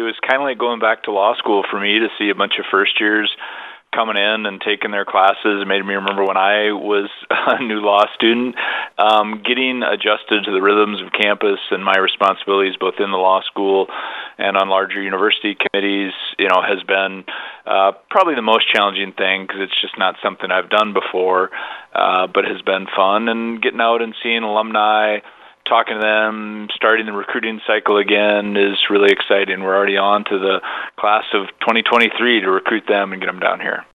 was kind of like going back to law school for me to see a bunch of first years coming in and taking their classes. It made me remember when I was a new law student, getting adjusted to the rhythms of campus and my responsibilities both in the law school and on larger university committees, has been probably the most challenging thing because it's just not something I've done before, but has been fun. And getting out and seeing alumni, talking to them, starting the recruiting cycle again is really exciting. We're already on to the class of 2023 to recruit them and get them down here.